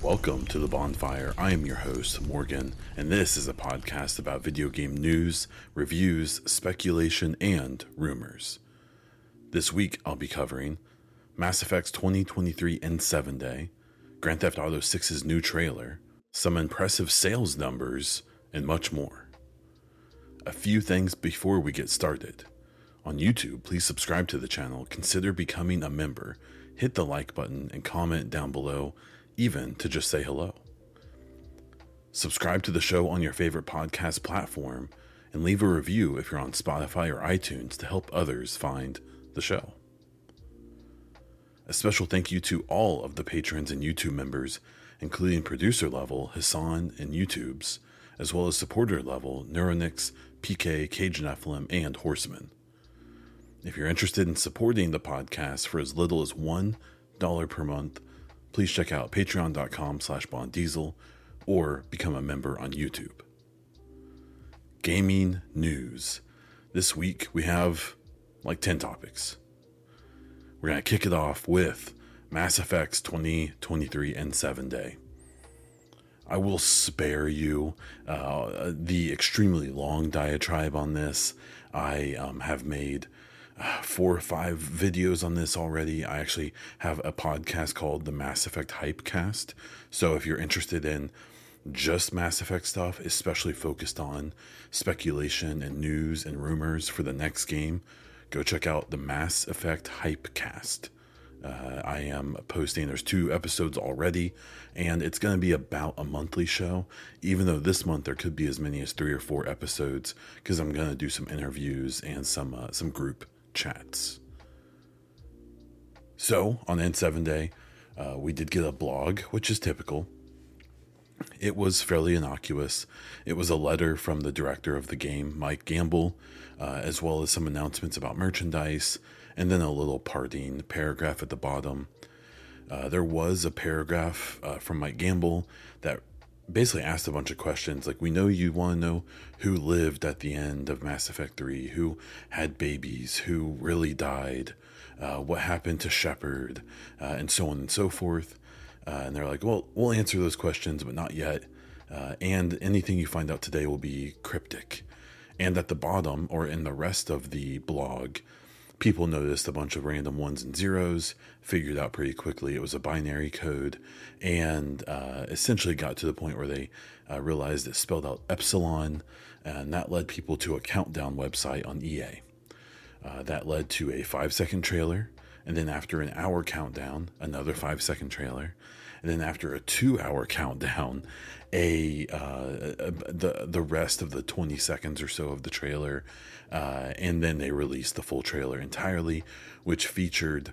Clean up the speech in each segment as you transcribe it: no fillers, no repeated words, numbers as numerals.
Welcome to The Bonfire. I am your host, Morgan, and this is a podcast about video game news, reviews, speculation, and rumors. This week, I'll be covering Mass Effect's 2023 N7 Day, Grand Theft Auto 6's new trailer, some impressive sales numbers, and much more. A few things before we get started. On YouTube, please subscribe to the channel, consider becoming a member, hit the like button, and comment down below, even to just say hello. Subscribe to the show on your favorite podcast platform, and leave a review if you're on Spotify or iTunes to help others find the show. A special thank you to all of the patrons and YouTube members, including producer level Hassan and YouTubes, as well as supporter level Neuronix, PK, Cage Nephilim, and Horseman. If you're interested in supporting the podcast for as little as $1 per month, please check out patreon.com/bonddiesel or become a member on YouTube. Gaming news. This week we have like 10 topics. We're going to kick it off with Mass Effect's 2023 N7 Day. I will spare you the extremely long diatribe on this. I have made 4 or 5 videos on this already. I actually have a podcast called the Mass Effect Hypecast. So if you're interested in just Mass Effect stuff, especially focused on speculation and news and rumors for the next game, go check out the Mass Effect Hypecast. I am posting, there's 2 episodes already, and it's going to be about a monthly show, even though this month there could be as many as 3 or 4 episodes, because I'm going to do some interviews and some group chats. So on N7 Day, we did get a blog, which is typical. It was fairly innocuous. It was a letter from the director of the game, Mike Gamble, as well as some announcements about merchandise, and then a little parting paragraph at the bottom. There was a paragraph from Mike Gamble that basically asked a bunch of questions, like, we know you want to know who lived at the end of Mass Effect 3, who had babies, who really died, what happened to Shepard, and so on and so forth. And they're like, well, we'll answer those questions, but not yet. And anything you find out today will be cryptic. And at the bottom, or in the rest of the blog, people noticed a bunch of random 1s and 0s, figured out pretty quickly it was a binary code, and essentially got to the point where they realized it spelled out Epsilon, and that led people to a countdown website on EA. That led to a 5-second trailer, and then after an hour countdown, another 5-second trailer, and then after a 2-hour countdown, the rest of the 20 seconds or so of the trailer, and then they released the full trailer entirely, which featured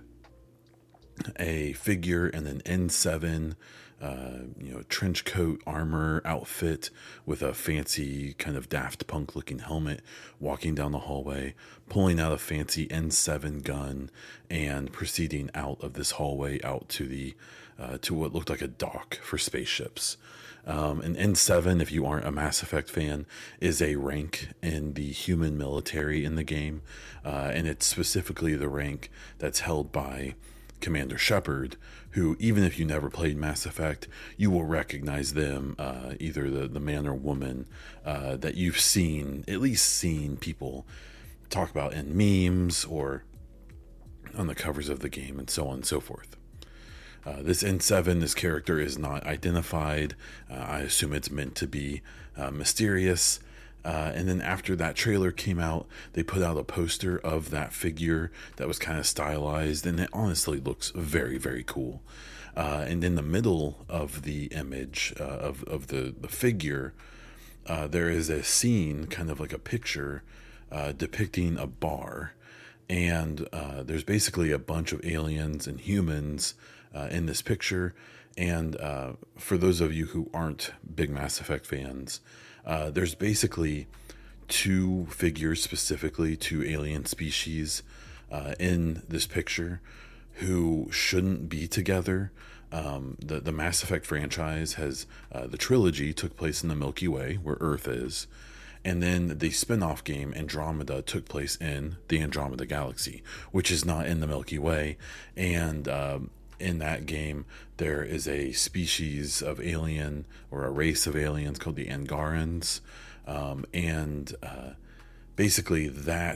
a figure and an N7 trench coat armor outfit with a fancy kind of Daft Punk looking helmet, walking down the hallway, pulling out a fancy N7 gun, and proceeding out of this hallway out to the to what looked like a dock for spaceships. An N7, if you aren't a Mass Effect fan, is a rank in the human military in the game, and it's specifically the rank that's held by Commander Shepard, who, even if you never played Mass Effect, you will recognize them, either the man or woman that you've at least seen people talk about in memes or on the covers of the game, and so on and so forth. This N7, this character is not identified. I assume it's meant to be mysterious. And then after that trailer came out, they put out a poster of that figure that was kind of stylized, and it honestly looks very, very cool. And in the middle of the image of the figure, there is a scene, kind of like a picture, depicting a bar. And there's basically a bunch of aliens and humans in this picture. And for those of you who aren't big Mass Effect fans, there's basically 2 figures, specifically 2 alien species in this picture who shouldn't be together. The Mass Effect franchise has the trilogy took place in the Milky Way, where Earth is. And then the spin-off game Andromeda took place in the Andromeda Galaxy, which is not in the Milky Way. And in that game, there is a species of alien or a race of aliens called the Angarans. And basically,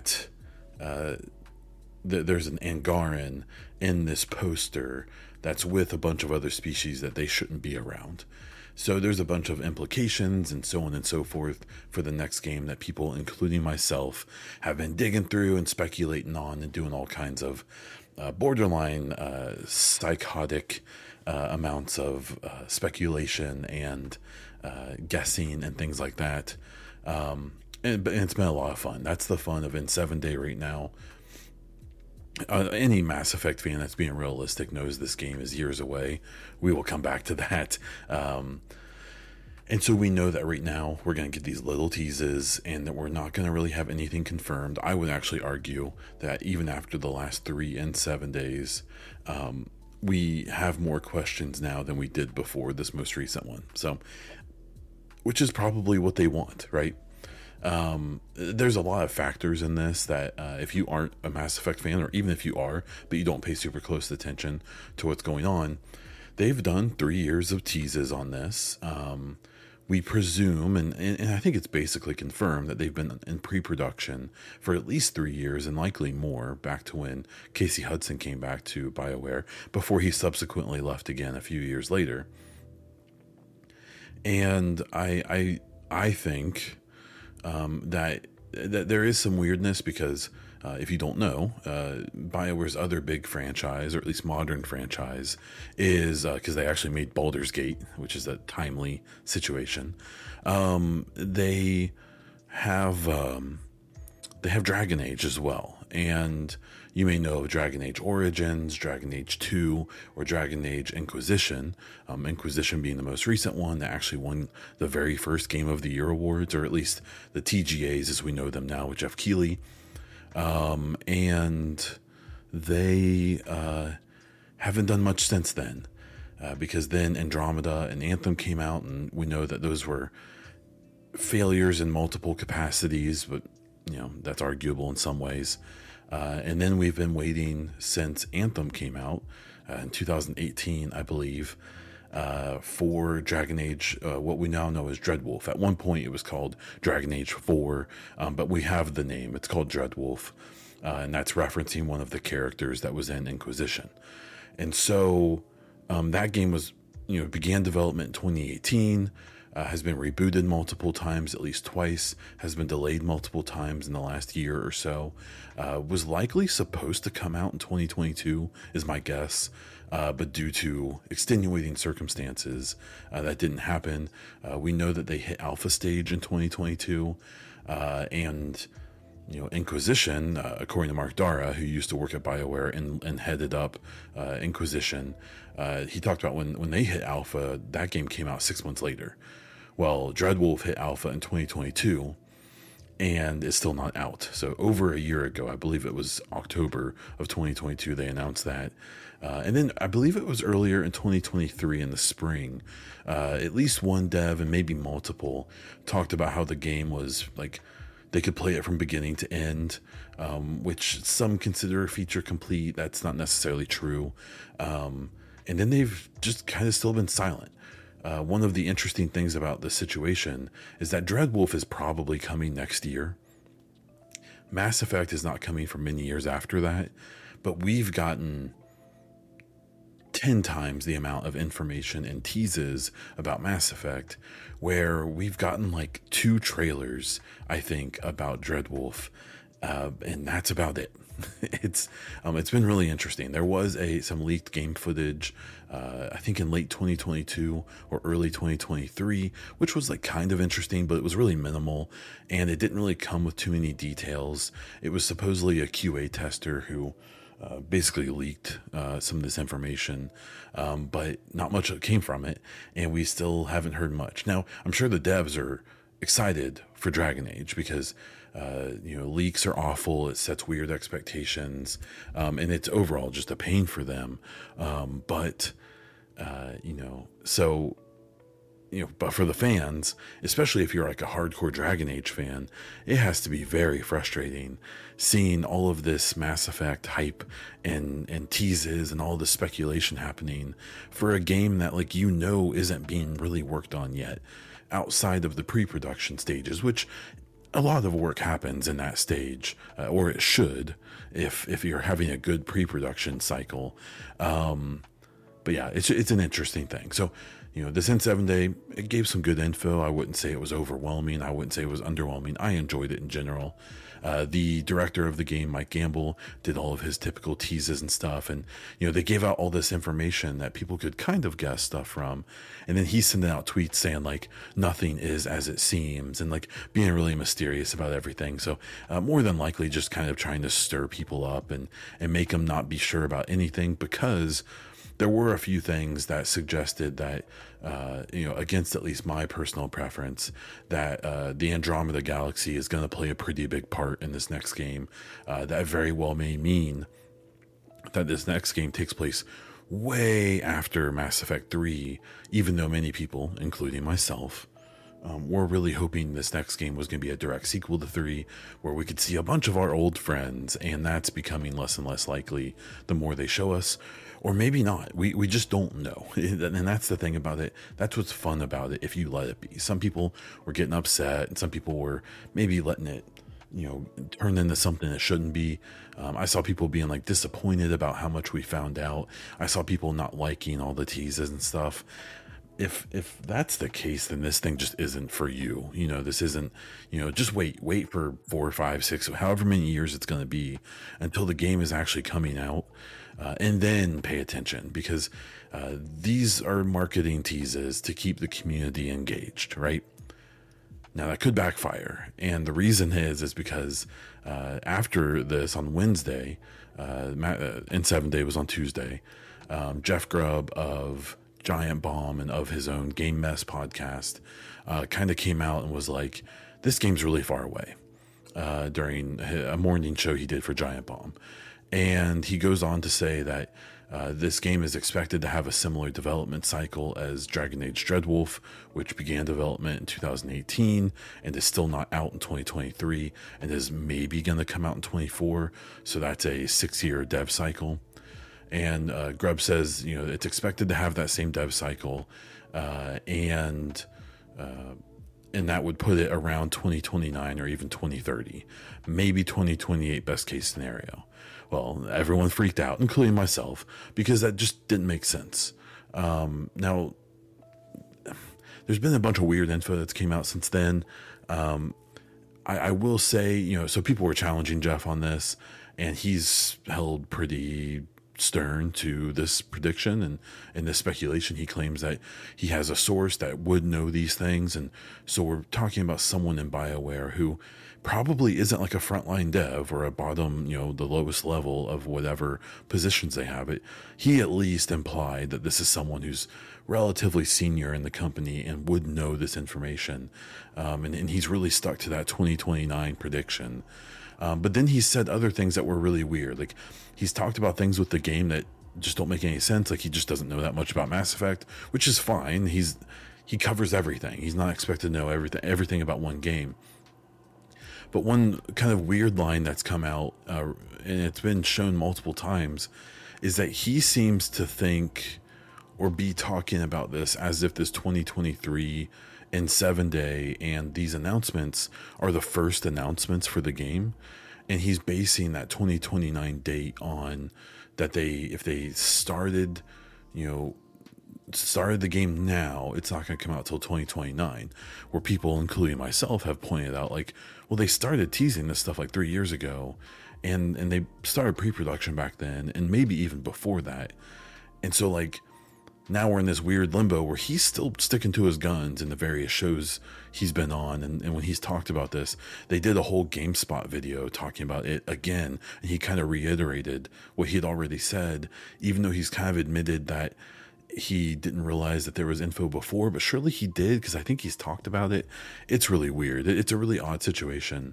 there's an Angaran in this poster that's with a bunch of other species that they shouldn't be around. So there's a bunch of implications and so on and so forth for the next game that people, including myself, have been digging through and speculating on and doing all kinds of borderline psychotic amounts of speculation and guessing and things like that. And it's been a lot of fun. That's the fun of N7 Day right now. Any Mass Effect fan that's being realistic knows this game is years away. We will come back to that. And so we know that right now we're going to get these little teases and that we're not going to really have anything confirmed. I would actually argue that even after the last 3 and 7 days, we have more questions now than we did before this most recent one. So, which is probably what they want, right? There's a lot of factors in this that if you aren't a Mass Effect fan, or even if you are, but you don't pay super close attention to what's going on, they've done 3 years of teases on this. We presume, and I think it's basically confirmed, that they've been in pre-production for at least 3 years and likely more, back to when Casey Hudson came back to BioWare, before he subsequently left again a few years later. And I think that there is some weirdness because if you don't know, BioWare's other big franchise, or at least modern franchise, is because they actually made Baldur's Gate, which is a timely situation. They have Dragon Age as well, and you may know of Dragon Age Origins, Dragon Age 2, or Dragon Age Inquisition. Inquisition being the most recent one that actually won the very first Game of the Year awards, or at least the TGAs as we know them now with Jeff Keighley. And they haven't done much since then, because then Andromeda and Anthem came out, and we know that those were failures in multiple capacities, but that's arguable in some ways. And then we've been waiting since Anthem came out in 2018, I believe, for Dragon Age, what we now know as Dreadwolf. At one point it was called Dragon Age 4, but we have the name. It's called Dreadwolf, and that's referencing one of the characters that was in Inquisition. And so that game was, began development in 2018, has been rebooted multiple times, at least twice, has been delayed multiple times in the last year or so, was likely supposed to come out in 2022 is my guess, but due to extenuating circumstances, that didn't happen. We know that they hit alpha stage in 2022, and Inquisition, according to Mark Dara, who used to work at BioWare and headed up Inquisition, he talked about when they hit alpha, that game came out 6 months later. Well, Dreadwolf hit alpha in 2022 and is still not out. So over a year ago, I believe it was October of 2022, they announced that. And then I believe it was earlier in 2023 in the spring, at least one dev and maybe multiple talked about how the game was like, they could play it from beginning to end, which some consider a feature complete. That's not necessarily true. And then they've just kind of still been silent. One of the interesting things about the situation is that Dreadwolf is probably coming next year. Mass Effect is not coming for many years after that, but we've gotten 10 times the amount of information and teases about Mass Effect, where we've gotten like 2 trailers, I think, about Dreadwolf, and that's about it. It's been really interesting. There was some leaked game footage, I think in late 2022 or early 2023, which was like kind of interesting, but it was really minimal, and it didn't really come with too many details. It was supposedly a QA tester who basically leaked some of this information, but not much came from it, and we still haven't heard much. Now, I'm sure the devs are excited for Dragon Age because leaks are awful. It sets weird expectations, and it's overall just a pain for them. So but for the fans, especially if you're like a hardcore Dragon Age fan, it has to be very frustrating seeing all of this Mass Effect hype and teases and all the speculation happening for a game that isn't being really worked on yet outside of the pre-production stages, which a lot of work happens in that stage, or it should, if you're having a good pre-production cycle. But yeah, it's an interesting thing. So, this N7 Day, it gave some good info. I wouldn't say it was overwhelming. I wouldn't say it was underwhelming. I enjoyed it in general. The director of the game, Mike Gamble, did all of his typical teases and stuff. And, they gave out all this information that people could kind of guess stuff from. And then he's sending out tweets saying, nothing is as it seems, and, being really mysterious about everything. So, more than likely just kind of trying to stir people up and make them not be sure about anything, because there were a few things that suggested that, against at least my personal preference, that the Andromeda Galaxy is going to play a pretty big part in this next game. That very well may mean that this next game takes place way after Mass Effect 3, even though many people, including myself, we're really hoping this next game was going to be a direct sequel to 3, where we could see a bunch of our old friends, and that's becoming less and less likely the more they show us. Or maybe not. We just don't know. And that's the thing about it. That's what's fun about it if you let it be. Some people were getting upset, and some people were maybe letting it, turn into something it shouldn't be. I saw people being disappointed about how much we found out. I saw people not liking all the teases and stuff. If that's the case, then this thing just isn't for you. This isn't, just wait for 4, 5, 6, however many years it's going to be until the game is actually coming out. And then pay attention, because these are marketing teases to keep the community engaged, right? Now that could backfire. And the reason is because after this on Wednesday, N7 Day was on Tuesday, Jeff Grubb of Giant Bomb and of his own Game Mess podcast kind of came out and was like, this game's really far away, during a morning show he did for Giant Bomb. And he goes on to say that this game is expected to have a similar development cycle as Dragon Age Dreadwolf, which began development in 2018 and is still not out in 2023 and is maybe going to come out in 24. So that's a 6-year dev cycle. And Grubb says, it's expected to have that same dev cycle, and that would put it around 2029 or even 2030, maybe 2028 best case scenario. Well, everyone freaked out, including myself, because that just didn't make sense. Now, there's been a bunch of weird info that's came out since then. I will say, so people were challenging Jeff on this, and he's held pretty stern to this prediction and this speculation. He claims that he has a source that would know these things. And so we're talking about someone in BioWare who probably isn't like a frontline dev or a bottom, the lowest level of whatever positions they have it. He at least implied that this is someone who's relatively senior in the company and would know this information. And he's really stuck to that 2029 prediction. But then he said other things that were really weird. He's talked about things with the game that just don't make any sense. He just doesn't know that much about Mass Effect, which is fine. He covers everything. He's not expected to know everything about one game. But one kind of weird line that's come out, and it's been shown multiple times, is that he seems to think or be talking about this as if this 2023 N7 Day and these announcements are the first announcements for the game. And he's basing that 2029 date on that if they started the game now, it's not going to come out till 2029, where people, including myself, have pointed out well, they started teasing this stuff 3 years ago, and they started pre-production back then, and maybe even before that. And so now we're in this weird limbo where he's still sticking to his guns in the various shows he's been on. And when he's talked about this, they did a whole GameSpot video talking about it again. And he kind of reiterated what he had already said, even though he's kind of admitted that he didn't realize that there was info before, but surely he did, because I think he's talked about it. It's really weird. It's a really odd situation.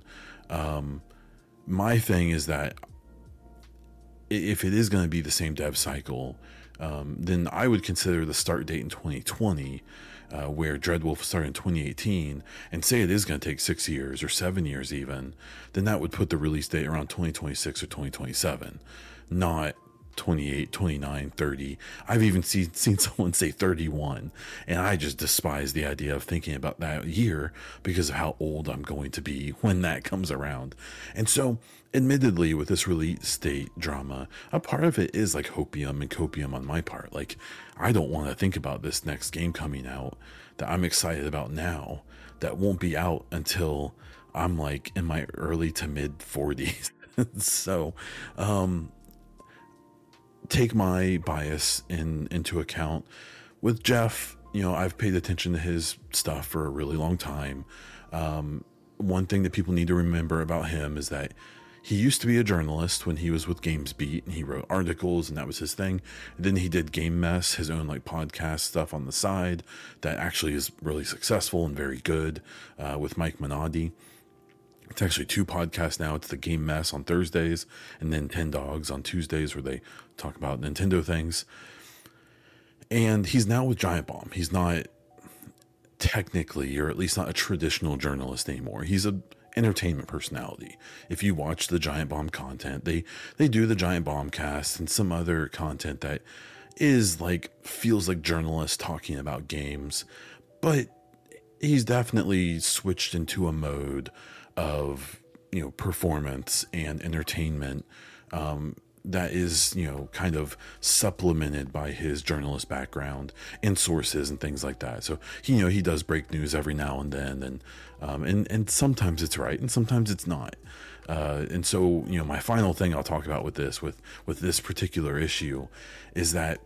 My thing is that if it is going to be the same dev cycle, then I would consider the start date in 2020, where Dreadwolf started in 2018, and say it is going to take 6 years or 7 years even, then that would put the release date around 2026 or 2027, not 28, 29, 30. I've even seen someone say 31, and I just despise the idea of thinking about that year because of how old I'm going to be when that comes around. And so, admittedly, with this release date drama, a part of it is like hopium and copium on my part. Like, I don't want to think about this next game coming out that I'm excited about now that won't be out until I'm like in my early to mid 40s. So, take my bias into account. With Jeff, I've paid attention to his stuff for a really long time. One thing that people need to remember about him is that he used to be a journalist when he was with GamesBeat, and he wrote articles, and that was his thing. And then he did Game Mess, his own like podcast stuff on the side that actually is really successful and very good, with Mike Minotti. It's actually 2 podcasts now. It's the Game Mess on Thursdays and then 10 Dogs on Tuesdays, where they talk about Nintendo things. And he's now with Giant Bomb. He's not technically, or at least not a traditional journalist anymore. He's an entertainment personality. If you watch the Giant Bomb content, they do the Giant Bomb cast and some other content that is like, feels like journalists talking about games. But he's definitely switched into a mode of performance and entertainment that is kind of supplemented by his journalist background and sources and things like that. So he does break news every now and then, and sometimes it's right and sometimes it's not. And so my final thing I'll talk about with this particular issue is that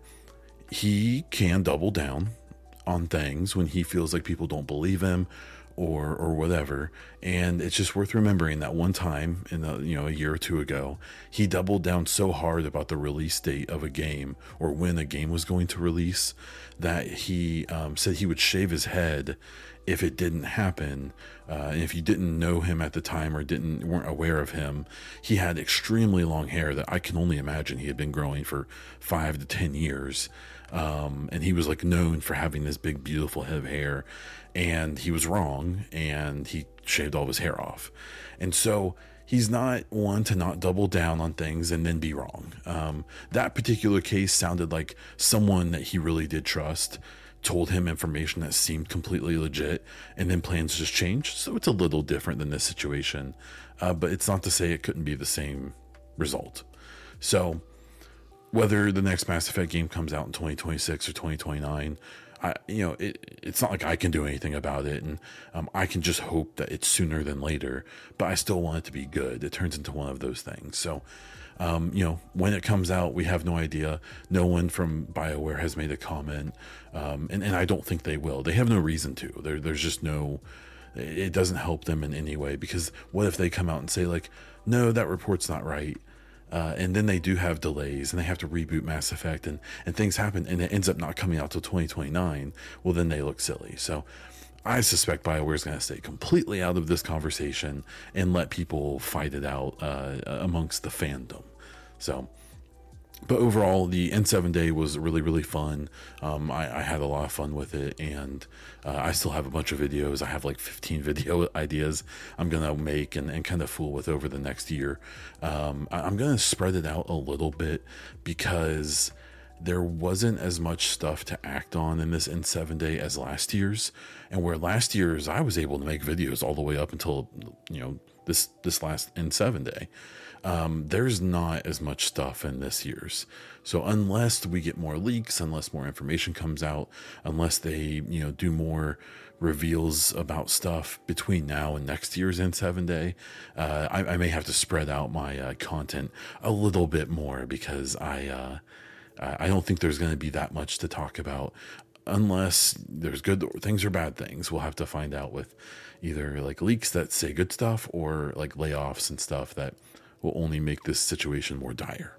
he can double down on things when he feels like people don't believe him or whatever. And it's just worth remembering that one time in a year or two ago, he doubled down so hard about the release date of a game or when a game was going to release that he said he would shave his head if it didn't happen. And if you didn't know him at the time or weren't aware of him, he had extremely long hair that I can only imagine he had been growing for 5 to 10 years. And he was like known for having this big, beautiful head of hair, and he was wrong, and he shaved all of his hair off. And so he's not one to not double down on things and then be wrong. That particular case sounded like someone that he really did trust told him information that seemed completely legit, and then plans just changed. So it's a little different than this situation, but it's not to say it couldn't be the same result. So whether the next Mass Effect game comes out in 2026 or 2029, it's not like I can do anything about it, and I can just hope that it's sooner than later, but I still want it to be good. It turns into one of those things. So, when it comes out, we have no idea. No one from BioWare has made a comment, and I don't think they will. They have no reason to. There's just it doesn't help them in any way, because what if they come out and say like, no, that report's not right? And then they do have delays and they have to reboot Mass Effect and things happen and it ends up not coming out till 2029. Well, then they look silly. So I suspect BioWare is going to stay completely out of this conversation and let people fight it out amongst the fandom. So, but overall, the N7 Day was really, really fun. I had a lot of fun with it, and I still have a bunch of videos. I have like 15 video ideas I'm going to make and kind of fool with over the next year. I'm going to spread it out a little bit because there wasn't as much stuff to act on in this N7 Day as last year's. And where last year's I was able to make videos all the way up until, this last N7 Day. There's not as much stuff in this year's. So unless we get more leaks, unless more information comes out, unless they, do more reveals about stuff between now and next year's N7 Day, I may have to spread out my content a little bit more because I don't think there's going to be that much to talk about unless there's good things or bad things. We'll have to find out with either like leaks that say good stuff or like layoffs and stuff that will only make this situation more dire.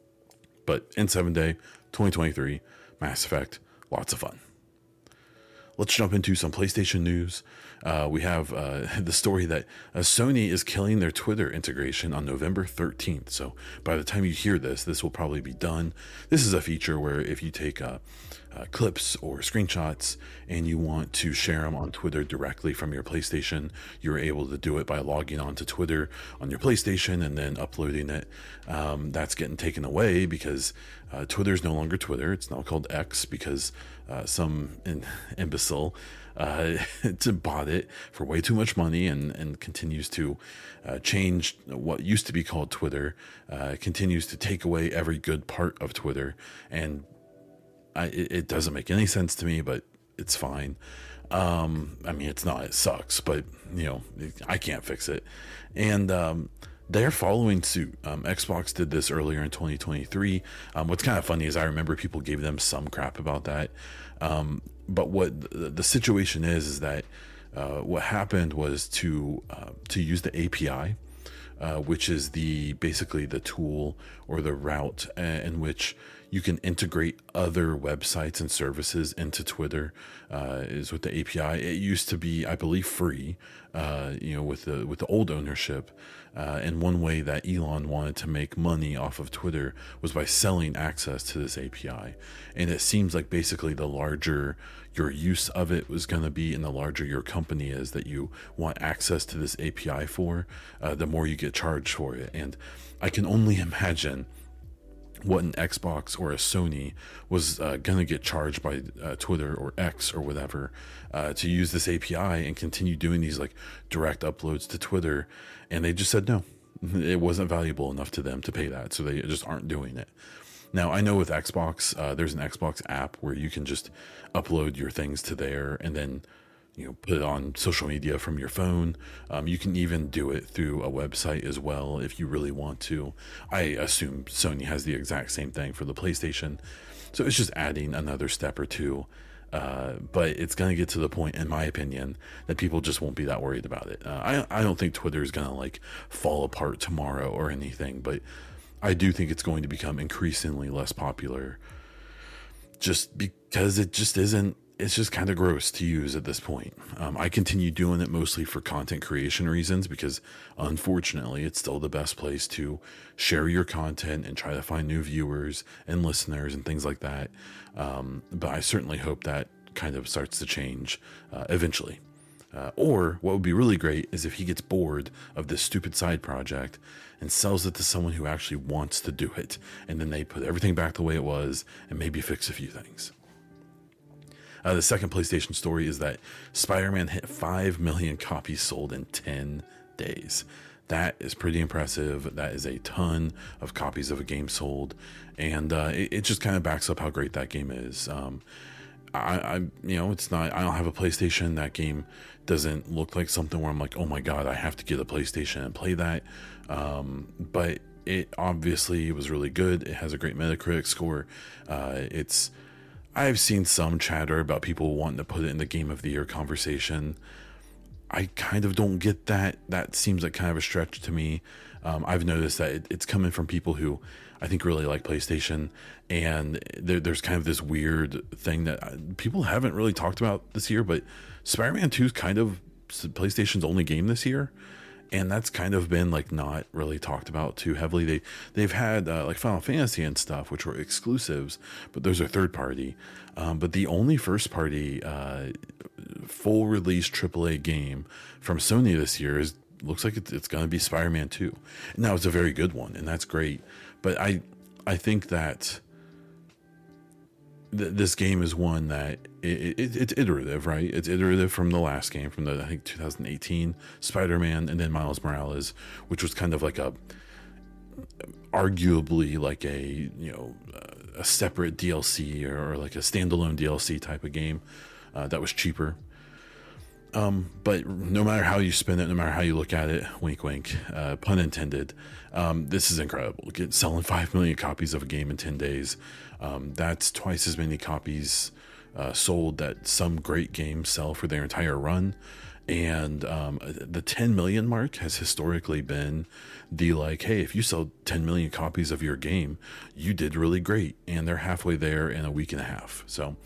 But N7 Day, 2023, Mass Effect, lots of fun. let's jump into some PlayStation news. We have the story that Sony is killing their Twitter integration on November 13th. So by the time you hear this, this will probably be done. This is a feature where if you take clips or screenshots and you want to share them on Twitter directly from your PlayStation, you're able to do it by logging on to Twitter on your PlayStation and then uploading it. That's getting taken away because Twitter is no longer Twitter. It's now called X because some imbecile bought it for way too much money and continues to change what used to be called Twitter, continues to take away every good part of Twitter. And it doesn't make any sense to me, but it's fine. I mean, it's not, it sucks, but I can't fix it. And they're following suit. Xbox did this earlier in 2023. What's kind of funny is I remember people gave them some crap about that. But what the situation is that what happened was to use the API, which is basically the tool or the route in which you can integrate other websites and services into Twitter, is with the API. It used to be, I believe, free, with the old ownership. And one way that Elon wanted to make money off of Twitter was by selling access to this API. And it seems like basically the larger your use of it was going to be and the larger your company is that you want access to this API for, the more you get charged for it. And I can only imagine what an Xbox or a Sony was going to get charged by Twitter or X or whatever to use this API and continue doing these like direct uploads to Twitter. And they just said no, it wasn't valuable enough to them to pay that. So they just aren't doing it. Now, I know with Xbox, there's an Xbox app where you can just upload your things to there and then put it on social media from your phone. You can even do it through a website as well if you really want to. I assume Sony has the exact same thing for the PlayStation. So it's just adding another step or two. But it's going to get to the point, in my opinion, that people just won't be that worried about it. I don't think Twitter is going to like fall apart tomorrow or anything, but I do think it's going to become increasingly less popular just because it just isn't. It's just kind of gross to use at this point. I continue doing it mostly for content creation reasons because unfortunately it's still the best place to share your content and try to find new viewers and listeners and things like that. But I certainly hope that kind of starts to change eventually. Or what would be really great is if he gets bored of this stupid side project and sells it to someone who actually wants to do it. And then they put everything back the way it was and maybe fix a few things. The second PlayStation story is that Spider-Man hit 5 million copies sold in 10 days. That is pretty impressive. That is a ton of copies of a game sold. And it just kind of backs up how great that game is. It's not, I don't have a PlayStation. That game doesn't look like something where I'm like, oh my God, I have to get a PlayStation and play that. But it obviously was really good. It has a great Metacritic score. I've seen some chatter about people wanting to put it in the Game of the Year conversation. I kind of don't get that. That seems like kind of a stretch to me. I've noticed that it's coming from people who I think really like PlayStation, and there's kind of this weird thing that people haven't really talked about this year, but Spider-Man 2 is kind of PlayStation's only game this year. And that's kind of been like not really talked about too heavily. They've had like Final Fantasy and stuff, which were exclusives, but those are third party. But the only first party full release AAA game from Sony this year looks like it's going to be Spider-Man 2. Now it's a very good one, and that's great. But I think that this game is one that it's iterative, right? It's iterative from the last game, from the I think 2018 Spider-Man, and then Miles Morales, which was kind of like arguably like a separate DLC or like a standalone DLC type of game that was cheaper. But no matter how you spin it, no matter how you look at it, wink, wink, pun intended, this is incredible. Selling 5 million copies of a game in 10 days. That's twice as many copies sold that some great games sell for their entire run. And the 10 million mark has historically been the like, hey, if you sell 10 million copies of your game, you did really great. And they're halfway there in a week and a half. So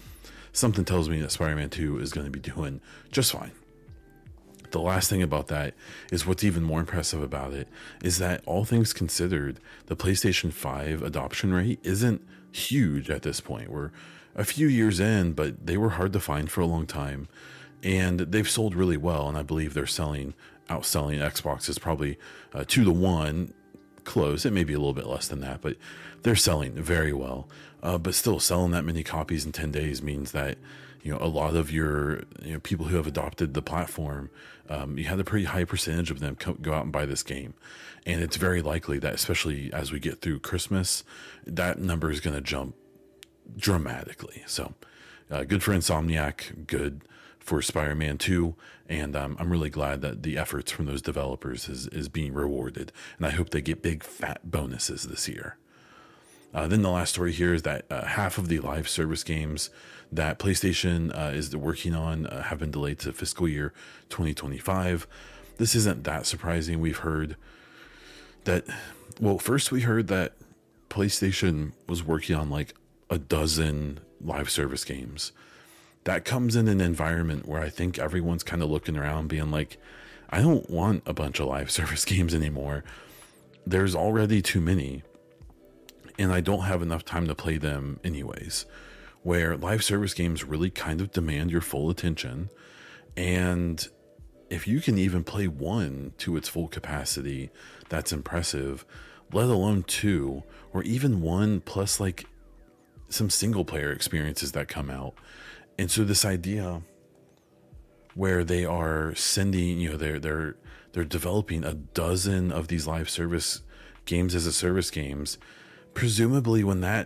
something tells me that Spider-Man 2 is going to be doing just fine. The last thing about that is what's even more impressive about it is that, all things considered, the PlayStation 5 adoption rate isn't huge at this point. We're a few years in, but they were hard to find for a long time, and they've sold really well. And I believe they're outselling Xboxes probably 2-1, close. It may be a little bit less than that, but they're selling very well. But still, selling that many copies in 10 days means that, a lot of your people who have adopted the platform, you had a pretty high percentage of them go out and buy this game. And it's very likely that, especially as we get through Christmas, that number is going to jump dramatically. So good for Insomniac, good for Spider-Man 2, and I'm really glad that the efforts from those developers is being rewarded, and I hope they get big fat bonuses this year. Then the last story here is that half of the live service games that PlayStation is working on have been delayed to fiscal year 2025. This isn't that surprising. We've heard that, first we heard that PlayStation was working on like a dozen live service games. That comes in an environment where I think everyone's kind of looking around being like, I don't want a bunch of live service games anymore. There's already too many, and I don't have enough time to play them anyways. Where live service games really kind of demand your full attention, and if you can even play one to its full capacity, that's impressive, let alone two, or even one plus like some single player experiences that come out. And so this idea where they are sending, they're developing a dozen of these live service games as a service games, presumably when that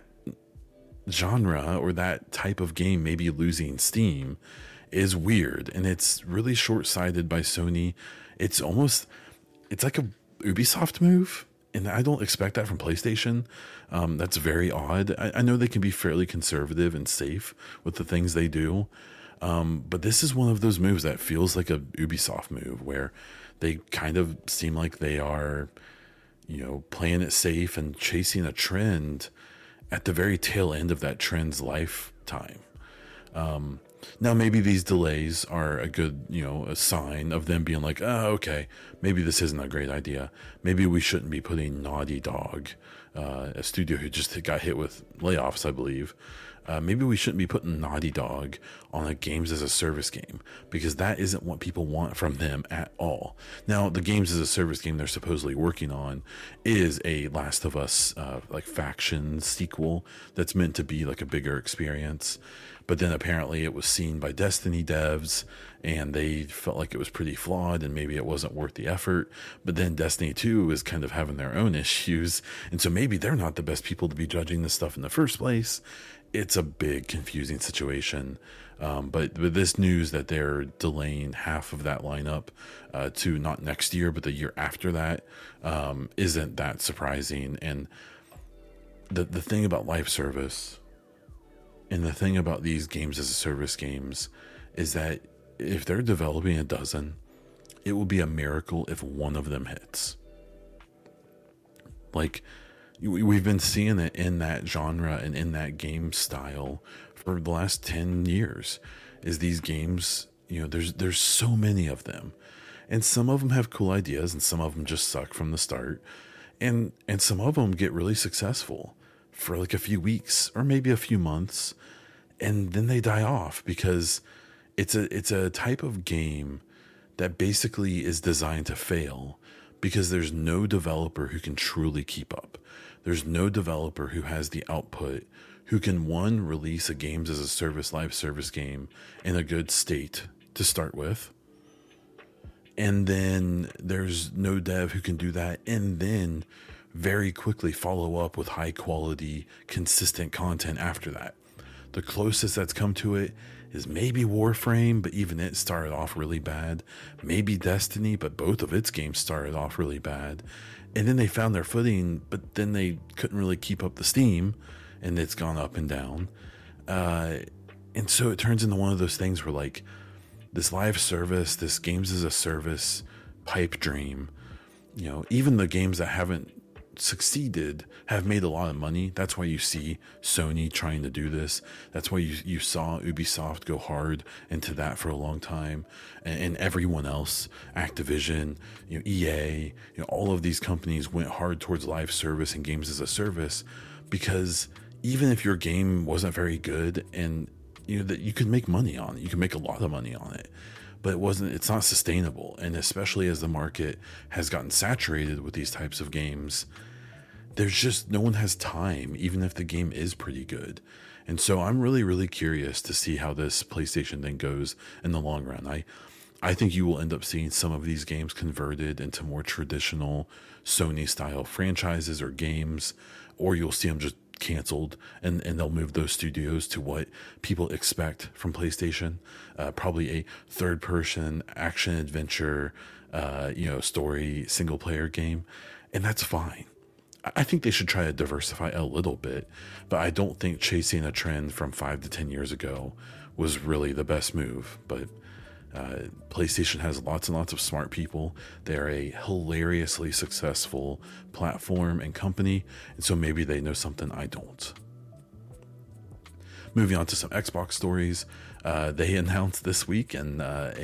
genre or that type of game may be losing steam, is weird. And it's really short-sighted by Sony. It's like a Ubisoft move, and I don't expect that from PlayStation. That's very odd. I know they can be fairly conservative and safe with the things they do, but this is one of those moves that feels like a Ubisoft move, where they kind of seem like they are, playing it safe and chasing a trend at the very tail end of that trend's lifetime. Now, maybe these delays are a good, a sign of them being like, oh, okay, maybe this isn't a great idea. Maybe we shouldn't be putting Naughty Dog, a studio who just got hit with layoffs, I believe. Maybe we shouldn't be putting Naughty Dog on a games as a service game, because that isn't what people want from them at all. Now, the games as a service game they're supposedly working on is a Last of Us like faction sequel that's meant to be like a bigger experience. But then apparently it was seen by Destiny devs, and they felt like it was pretty flawed and maybe it wasn't worth the effort. But then Destiny 2 is kind of having their own issues, and so maybe they're not the best people to be judging this stuff in the first place. It's a big confusing situation. But this news that they're delaying half of that lineup to not next year but the year after that isn't that surprising. And the thing about live service and the thing about these games as a service games is that if they're developing a dozen, it will be a miracle if one of them hits. Like, we've been seeing it in that genre and in that game style for the last 10 years, is these games, there's so many of them, and some of them have cool ideas and some of them just suck from the start. And some of them get really successful for like a few weeks or maybe a few months, and then they die off because it's a type of game that basically is designed to fail because there's no developer who can truly keep up. There's no developer who has the output who can, one, release a games as a service live service game in a good state to start with, and then there's no dev who can do that and then very quickly follow up with high quality, consistent content after that. The closest that's come to it is maybe Warframe, but even it started off really bad. Maybe Destiny, but both of its games started off really bad. And then they found their footing, but then they couldn't really keep up the steam, and it's gone up and down. And so it turns into one of those things where, like, this live service, this games as a service pipe dream, even the games that haven't succeeded have made a lot of money. That's why you see Sony trying to do this. That's why you saw Ubisoft go hard into that for a long time, and everyone else, Activision, EA, all of these companies went hard towards live service and games as a service, because even if your game wasn't very good, and that you could make money on it, you could make a lot of money on it, but it's not sustainable. And especially as the market has gotten saturated with these types of games, there's just no one has time, even if the game is pretty good. And so I'm really, really curious to see how this PlayStation thing goes in the long run. I think you will end up seeing some of these games converted into more traditional Sony style franchises or games, or you'll see them just canceled, and they'll move those studios to what people expect from PlayStation, probably a third person action adventure, story single player game. And that's fine. I think they should try to diversify a little bit, but I don't think chasing a trend from 5 to 10 years ago was really the best move. But PlayStation has lots and lots of smart people. They're a hilariously successful platform and company, and so maybe they know something I don't. Moving on to some Xbox stories, they announced this week in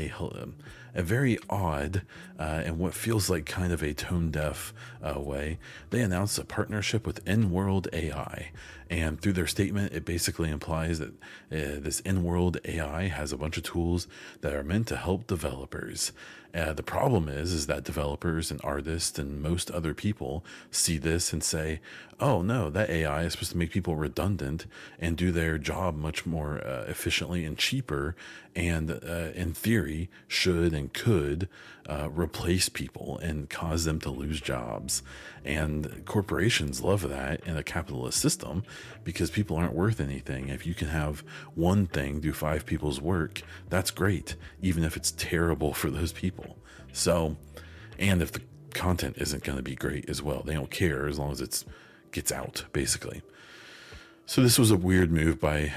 a very odd and what feels like kind of a tone-deaf way. They announced a partnership with InWorld AI, and through their statement, it basically implies that this InWorld AI has a bunch of tools that are meant to help developers. The problem is that developers and artists and most other people see this and say, oh no, that AI is supposed to make people redundant and do their job much more efficiently and cheaper, and in theory should and could replace people and cause them to lose jobs. And corporations love that in a capitalist system, because people aren't worth anything. If you can have one thing do 5 people's work, that's great, even if it's terrible for those people. So, and if the content isn't going to be great as well, they don't care as long as it gets out, basically. So this was a weird move by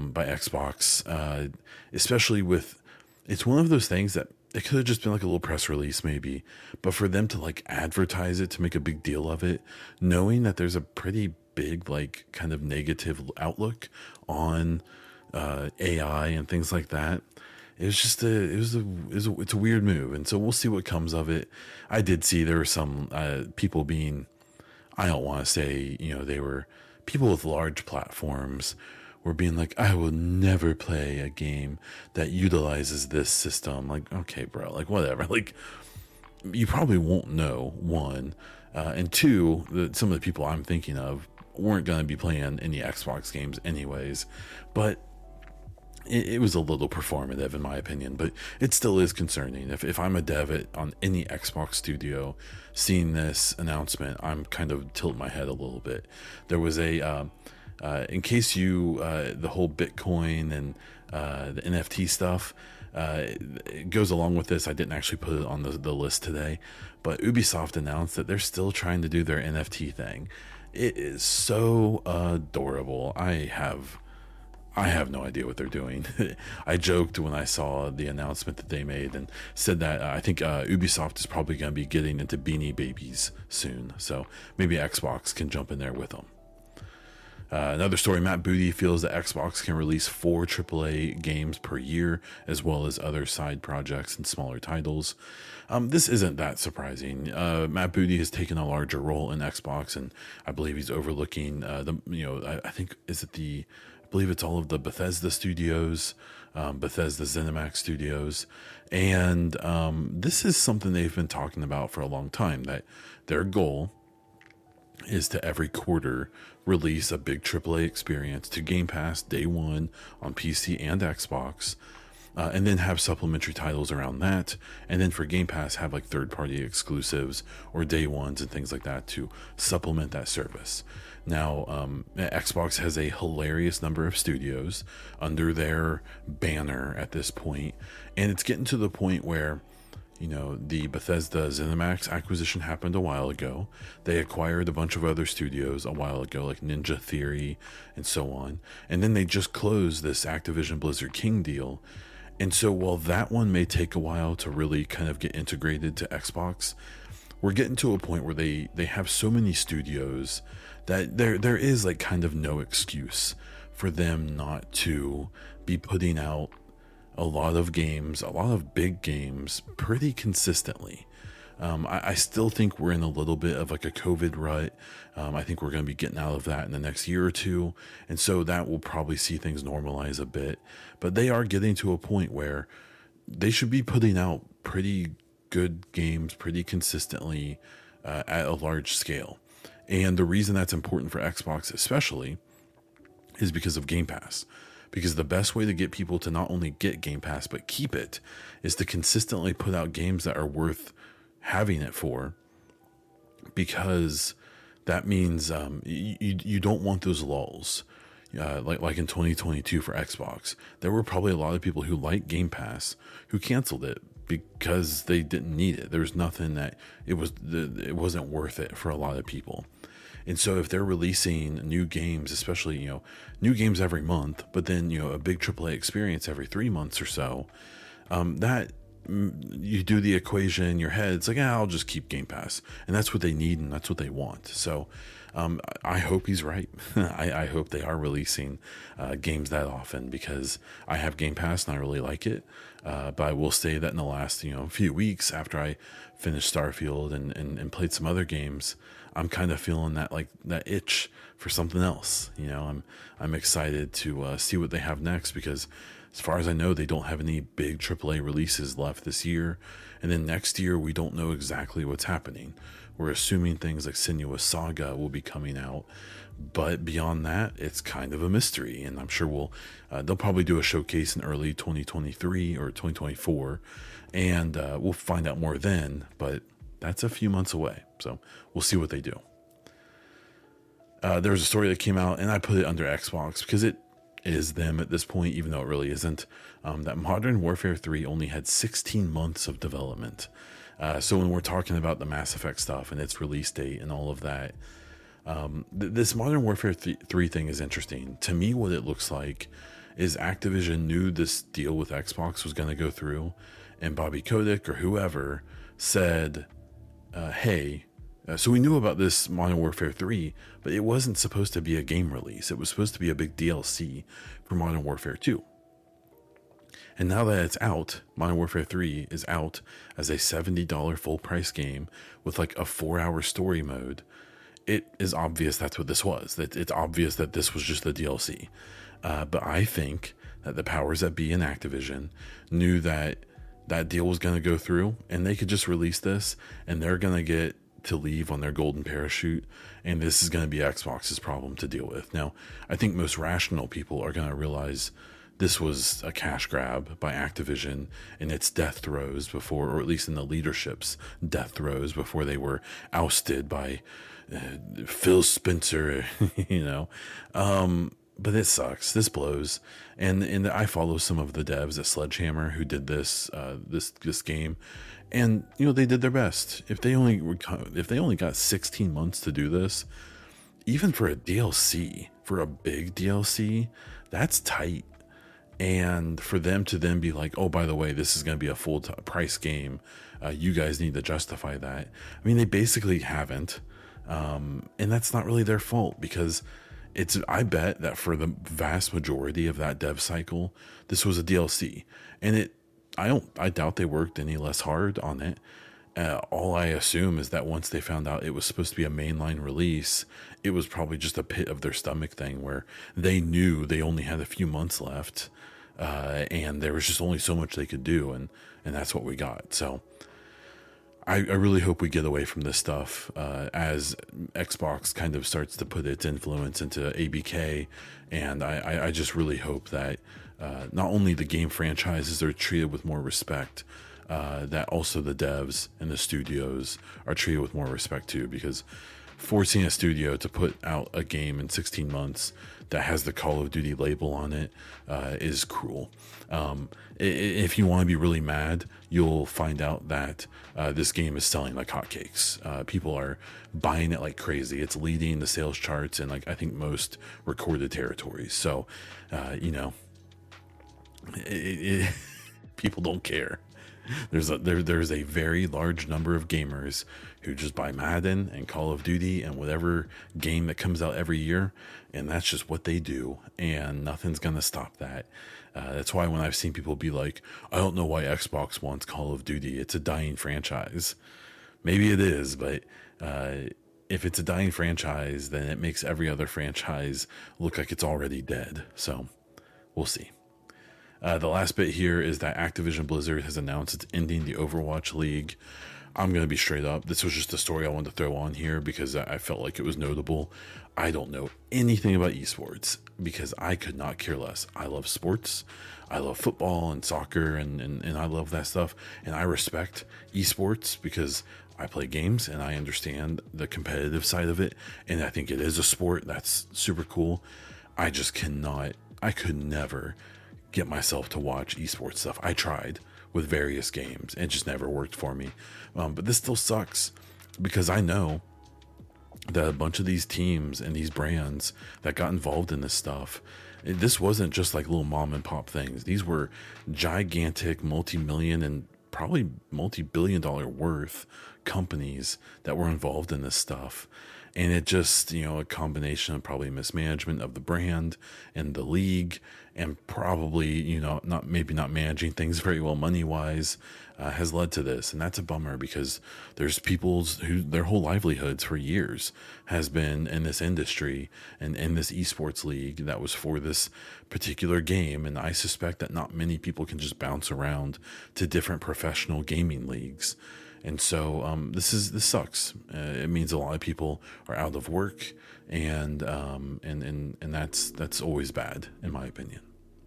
Xbox, especially with, it's one of those things that it could have just been like a little press release maybe, but for them to like advertise it, to make a big deal of it, knowing that there's a pretty big like kind of negative outlook on AI and things like that, it's a weird move. And so we'll see what comes of it. I did see there were some people being, I don't want to say, they were people with large platforms were being like, I will never play a game that utilizes this system. Like, okay, bro, like whatever. Like, you probably won't know, one. And two, some of the people I'm thinking of weren't going to be playing any Xbox games anyways. But it was a little performative in my opinion, but it still is concerning. If I'm a dev on any Xbox studio, seeing this announcement, I'm kind of tilting my head a little bit. There was in case the whole Bitcoin and the NFT stuff, it goes along with this. I didn't actually put it on the list today, but Ubisoft announced that they're still trying to do their NFT thing. It is so adorable. I have no idea what they're doing. I joked when I saw the announcement that they made and said that I think Ubisoft is probably going to be getting into Beanie Babies soon. So maybe Xbox can jump in there with them. Another story, Matt Booty feels that Xbox can release 4 AAA games per year, as well as other side projects and smaller titles. This isn't that surprising. Matt Booty has taken a larger role in Xbox, and I believe he's overlooking I believe it's all of the Bethesda studios, Bethesda ZeniMax studios. And this is something they've been talking about for a long time, that their goal is to every quarter release a big AAA experience to Game Pass day one on PC and Xbox, and then have supplementary titles around that. And then for Game Pass, have like third-party exclusives or day ones and things like that to supplement that service. Now, Xbox has a hilarious number of studios under their banner at this point, and it's getting to the point where, the Bethesda ZeniMax acquisition happened a while ago. They acquired a bunch of other studios a while ago, like Ninja Theory and so on. And then they just closed this Activision Blizzard King deal. And so while that one may take a while to really kind of get integrated to Xbox, we're getting to a point where they have so many studios that there is like kind of no excuse for them not to be putting out a lot of games, a lot of big games pretty consistently. I still think we're in a little bit of like a COVID rut. I think we're going to be getting out of that in the next year or two. And so that will probably see things normalize a bit. But they are getting to a point where they should be putting out pretty good games pretty consistently at a large scale. And the reason that's important for Xbox especially is because of Game Pass. Because the best way to get people to not only get Game Pass but keep it is to consistently put out games that are worth having it for, because that means you don't want those lulls. Like in 2022 for Xbox, there were probably a lot of people who liked Game Pass who canceled it because they didn't need it. There was nothing that it wasn't worth it for a lot of people. And so if they're releasing new games, especially, new games every month, but then, a big AAA experience every 3 months or so, that you do the equation in your head. It's like, I'll just keep Game Pass. And that's what they need and that's what they want. So I hope he's right. I hope they are releasing games that often, because I have Game Pass and I really like it. But I will say that in the last, few weeks after I finished Starfield and played some other games, I'm kind of feeling that itch for something else. I'm excited to see what they have next, because as far as I know, they don't have any big AAA releases left this year. And then next year, we don't know exactly what's happening. We're assuming things like Senua's Saga will be coming out. But beyond that, it's kind of a mystery. And I'm sure they'll probably do a showcase in early 2023 or 2024. And we'll find out more then. But that's a few months away. So we'll see what they do. There was a story that came out, and I put it under Xbox because it is them at this point, even though it really isn't, that Modern Warfare 3 only had 16 months of development. So when we're talking about the Mass Effect stuff and its release date and all of that, this Modern Warfare 3 thing is interesting. To me, what it looks like is Activision knew this deal with Xbox was going to go through, and Bobby Kotick or whoever said, hey, so we knew about this Modern Warfare 3, but it wasn't supposed to be a game release. It was supposed to be a big DLC for Modern Warfare 2. And now that it's out, Modern Warfare 3 is out as a $70 full price game with like a 4-hour story mode. It is obvious that's what this was. That it's obvious that this was just the DLC. But I think that the powers that be in Activision knew that that deal was going to go through, and they could just release this, and they're going to get to leave on their golden parachute, and this is going to be Xbox's problem to deal with. Now, I think most rational people are going to realize this was a cash grab by Activision in its death throes before, or at least in the leadership's death throes before they were ousted by Phil Spencer, but it sucks. This blows. And I follow some of the devs at Sledgehammer who did this game, and they did their best. If they only got 16 months to do this, even for a DLC, for a big DLC, that's tight. And for them to then be like, oh, by the way, this is going to be a full price game. You guys need to justify that. I mean, they basically haven't. And that's not really their fault, because I bet that for the vast majority of that dev cycle, this was a DLC, and I doubt they worked any less hard on it. All I assume is that once they found out it was supposed to be a mainline release, it was probably just a pit of their stomach thing where they knew they only had a few months left, and there was just only so much they could do, and that's what we got. So I really hope we get away from this stuff as Xbox kind of starts to put its influence into ABK, and I just really hope that not only the game franchises are treated with more respect, that also the devs and the studios are treated with more respect too, because forcing a studio to put out a game in 16 months that has the Call of Duty label on it is cruel. If you want to be really mad, you'll find out that this game is selling like hotcakes. People are buying it like crazy. It's leading the sales charts in I think most recorded territories. So, people don't care. There's a very large number of gamers who just buy Madden and Call of Duty and whatever game that comes out every year, and that's just what they do, and nothing's gonna stop that. That's why when I've seen people be like, I don't know why Xbox wants Call of Duty, it's a dying franchise. Maybe it is, but if it's a dying franchise, then it makes every other franchise look like it's already dead. So we'll see. The last bit here is that Activision Blizzard has announced it's ending the Overwatch League. I'm going to be straight up. This was just a story I wanted to throw on here because I felt like it was notable. I don't know anything about esports because I could not care less. I love sports. I love football and soccer and I love that stuff. And I respect esports because I play games and I understand the competitive side of it. And I think it is a sport. That's super cool. I could never get myself to watch esports stuff. I tried with various games and it just never worked for me. But this still sucks because I know that a bunch of these teams and these brands that got involved in this stuff, this wasn't just like little mom and pop things. These were gigantic multi-million and probably multi-billion dollar worth companies that were involved in this stuff. And it just, a combination of probably mismanagement of the brand and the league and probably, not managing things very well money-wise has led to this. And that's a bummer because there's people who their whole livelihoods for years has been in this industry and in this esports league that was for this particular game. And I suspect that not many people can just bounce around to different professional gaming leagues. And so this sucks. It means a lot of people are out of work, and that's always bad in my opinion.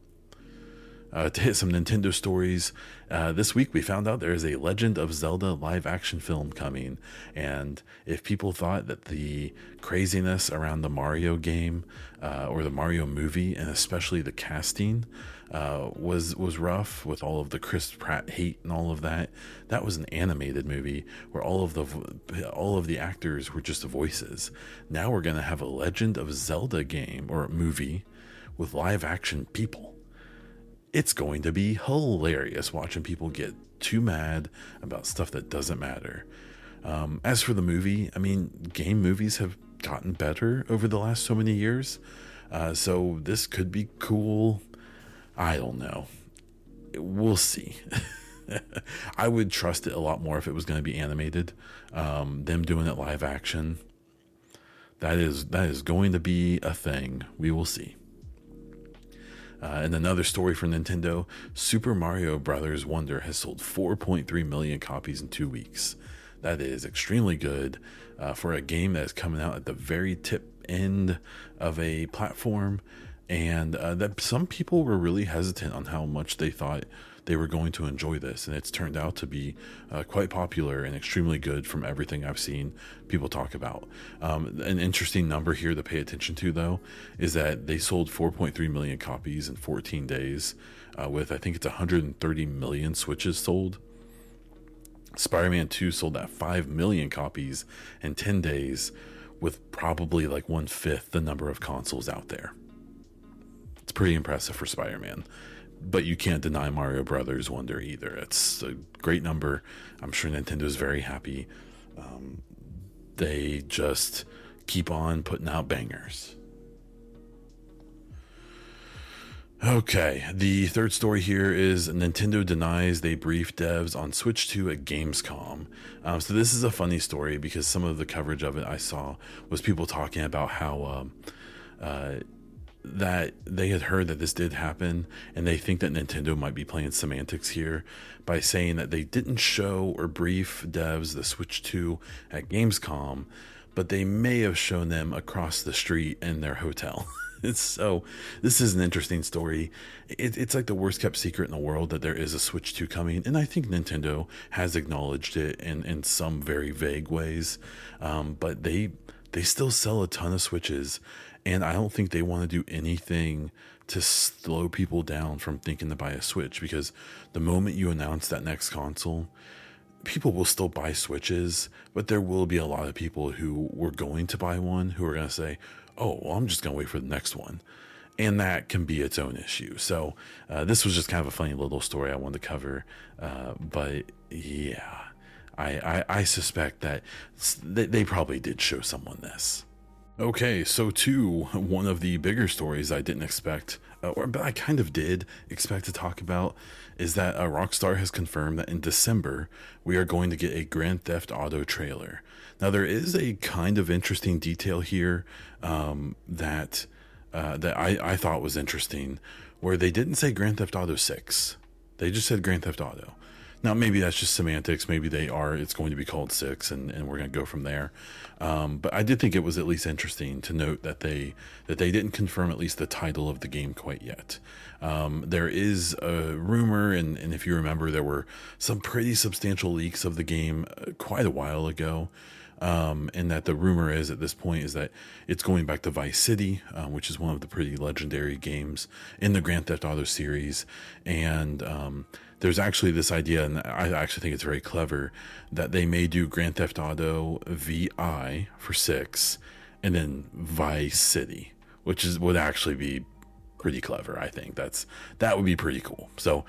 To hit some Nintendo stories, this week we found out there is a Legend of Zelda live action film coming. And if people thought that the craziness around the Mario game or the Mario movie, and especially the casting, was rough with all of the Chris Pratt hate and all of that, that was an animated movie where all of the actors were just voices. Now we're gonna have a Legend of Zelda game or a movie with live action people. It's going to be hilarious watching people get too mad about stuff that doesn't matter. As for the movie, game movies have gotten better over the last so many years. So this could be cool. I don't know. We'll see. I would trust it a lot more if it was going to be animated. Them doing it live action. That is going to be a thing. We will see. And another story for Nintendo, Super Mario Bros. Wonder has sold 4.3 million copies in 2 weeks. That is extremely good for a game that is coming out at the very tip end of a platform. And that some people were really hesitant on how much they thought they were going to enjoy this. And it's turned out to be quite popular and extremely good from everything I've seen people talk about. An interesting number here to pay attention to, though, is that they sold 4.3 million copies in 14 days with, I think it's 130 million Switches sold. Spider-Man 2 sold at 5 million copies in 10 days with probably like 1/5 the number of consoles out there. It's pretty impressive for Spider-Man. But you can't deny Mario Brothers Wonder either. It's a great number. I'm sure Nintendo's very happy. They just keep on putting out bangers. Okay, the third story here is Nintendo denies they briefed devs on Switch 2 at Gamescom. So this is a funny story because some of the coverage of it I saw was people talking about how that they had heard that this did happen, and they think that Nintendo might be playing semantics here by saying that they didn't show or brief devs the Switch 2 at Gamescom, but they may have shown them across the street in their hotel. So this is an interesting story. It's like the worst kept secret in the world that there is a Switch 2 coming, and I think Nintendo has acknowledged it in some very vague ways, but they still sell a ton of Switches. And I don't think they want to do anything to slow people down from thinking to buy a Switch, because the moment you announce that next console, people will still buy Switches, but there will be a lot of people who were going to buy one who are going to say, oh, well, I'm just going to wait for the next one. and that can be its own issue. So this was just kind of a funny little story I wanted to cover. But yeah, I suspect that they probably did show someone this. Okay, so too, one of the bigger stories I didn't expect, but I kind of did expect to talk about, is that Rockstar has confirmed that in December we are going to get a Grand Theft Auto trailer. Now there is a kind of interesting detail here that I thought was interesting, where they didn't say Grand Theft Auto 6. They just said Grand Theft Auto. Now, maybe that's just semantics. Maybe it's going to be called 6, and we're going to go from there. But I did think it was at least interesting to note that they didn't confirm at least the title of the game quite yet. There is a rumor, and if you remember, there were some pretty substantial leaks of the game quite a while ago. And that the rumor is at this point is that it's going back to Vice City, which is one of the pretty legendary games in the Grand Theft Auto series. And there's actually this idea, and I actually think it's very clever, that they may do Grand Theft Auto VI for 6 and then Vice City, which would actually be pretty clever. I think that would be pretty cool. So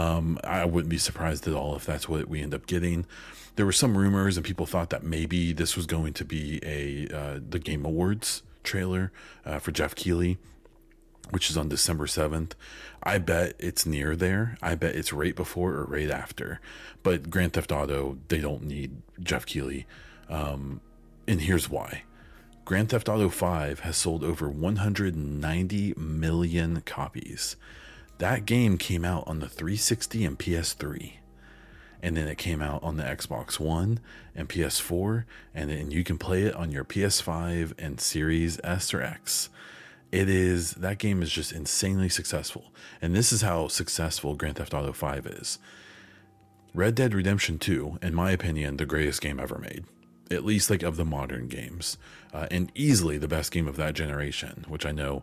I wouldn't be surprised at all if that's what we end up getting. There were some rumors and people thought that maybe this was going to be the Game Awards trailer for Jeff Keighley, which is on December 7th. I bet it's near there. I bet it's right before or right after. But Grand Theft Auto, they don't need Jeff Keighley. And here's why. Grand Theft Auto 5 has sold over 190 million copies. That game came out on the 360 and PS3. And then it came out on the Xbox One and PS4. And then you can play it on your PS5 and Series S or X. That game is just insanely successful. And this is how successful Grand Theft Auto 5 is. Red Dead Redemption 2, in my opinion, the greatest game ever made. At least like of the modern games. And easily the best game of that generation, which I know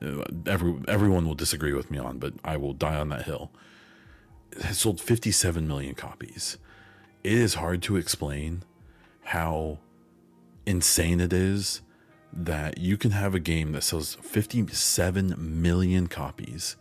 everyone will disagree with me on, but I will die on that hill. It has sold 57 million copies. It is hard to explain how insane it is that you can have a game that sells 57 million copies,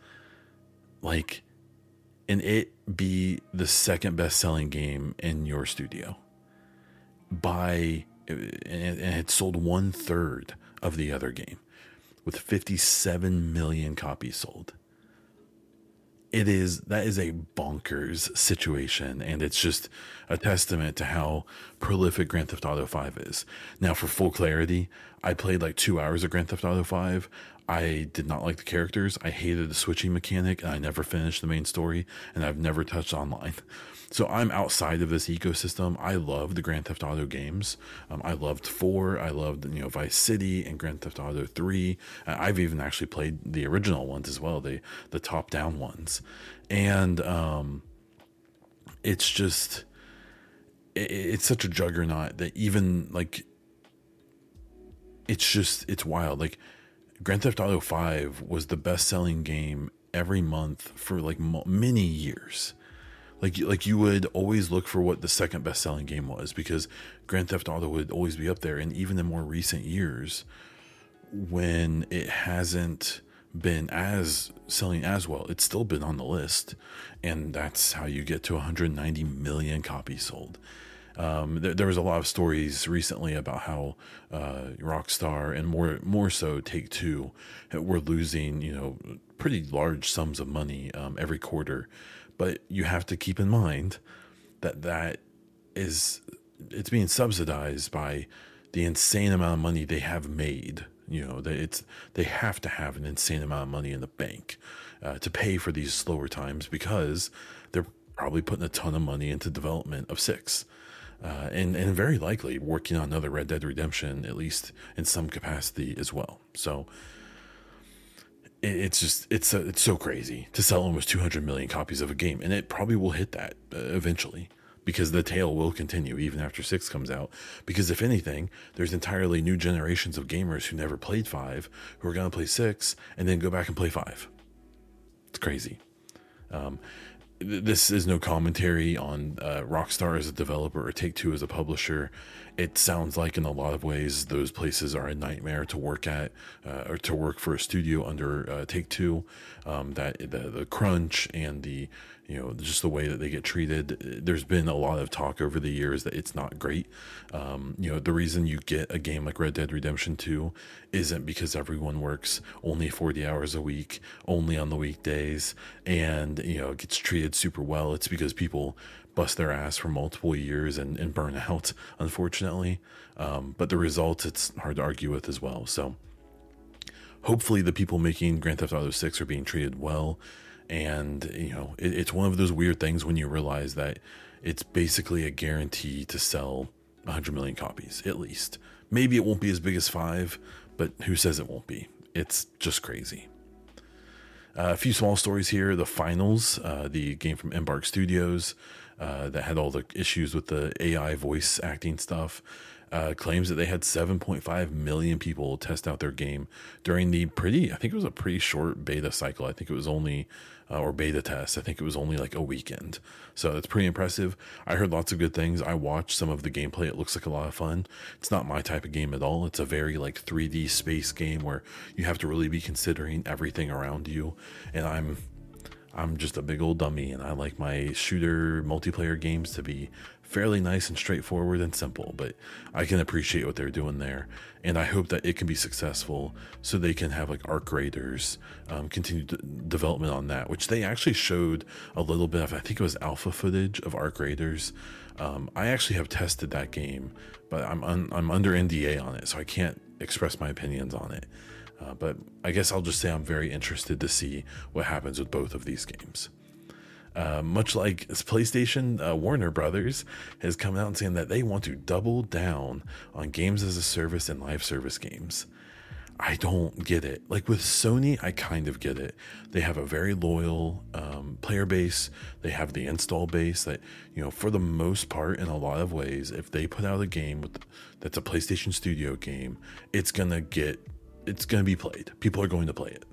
and it be the second best selling game in your studio and it sold 1/3 of the other game with 57 million copies sold. That is a bonkers situation, and it's just a testament to how prolific Grand Theft Auto 5 is. Now, for full clarity, I played like 2 hours of Grand Theft Auto 5. I did not like the characters. I hated the switching mechanic, and I never finished the main story, and I've never touched online. So I'm outside of this ecosystem. I love the Grand Theft Auto games. I loved 4. I loved Vice City and Grand Theft Auto 3. I've even actually played the original ones as well, the top-down ones. And it's just it's such a juggernaut that even it's wild. Like Grand Theft Auto 5 was the best-selling game every month for many years. Like you would always look for what the second best selling game was, because Grand Theft Auto would always be up there. And even in more recent years, when it hasn't been as selling as well, it's still been on the list. And that's how you get to 190 million copies sold. There was a lot of stories recently about how Rockstar and more so Take-Two were losing pretty large sums of money every quarter. But you have to keep in mind that it's being subsidized by the insane amount of money they have made. They have to have an insane amount of money in the bank to pay for these slower times, because they're probably putting a ton of money into development of 6. And very likely working on another Red Dead Redemption, at least in some capacity as well. So it's so crazy to sell almost 200 million copies of a game, and it probably will hit that eventually, because the tale will continue even after 6 comes out. Because if anything, there's entirely new generations of gamers who never played 5 who are going to play 6 and then go back and play 5. It's crazy. this is no commentary on Rockstar as a developer or Take-Two as a publisher. It sounds like in a lot of ways those places are a nightmare to work at, or to work for a studio under Take-Two. That the crunch and the just the way that they get treated. There's been a lot of talk over the years that it's not great. The reason you get a game like Red Dead Redemption 2 isn't because everyone works only 40 hours a week, only on the weekdays, and gets treated super well. It's because people bust their ass for multiple years and burn out, unfortunately. But the results, it's hard to argue with as well. So hopefully the people making Grand Theft Auto 6 are being treated well. And, it's one of those weird things when you realize that it's basically a guarantee to sell 100 million copies, at least. Maybe it won't be as big as 5, but who says it won't be? It's just crazy. A few small stories here. The Finals, the game from Embark Studios that had all the issues with the AI voice acting stuff, claims that they had 7.5 million people test out their game during I think it was a pretty short beta cycle. I think it was only, or beta test, I think it was only like a weekend. So that's pretty impressive. I heard lots of good things. I watched some of the gameplay. It looks like a lot of fun. It's not my type of game at all. It's a very like 3D space game where you have to really be considering everything around you. And I'm just a big old dummy, and I like my shooter multiplayer games to be fairly nice and straightforward and simple, but I can appreciate what they're doing there, and I hope that it can be successful so they can have like Arc Raiders, continue development on that, which they actually showed a little bit of. I think it was alpha footage of Arc Raiders. I actually have tested that game, but I'm under NDA on it, so I can't express my opinions on it. But I guess I'll just say I'm very interested to see what happens with both of these games. Much like PlayStation, Warner Brothers has come out and saying that they want to double down on games as a service and live service games. I don't get it. Like with Sony, I kind of get it. They have a very loyal player base. They have the install base that, for the most part, in a lot of ways, if they put out a game that's a PlayStation Studio game, it's going to be played. People are going to play it.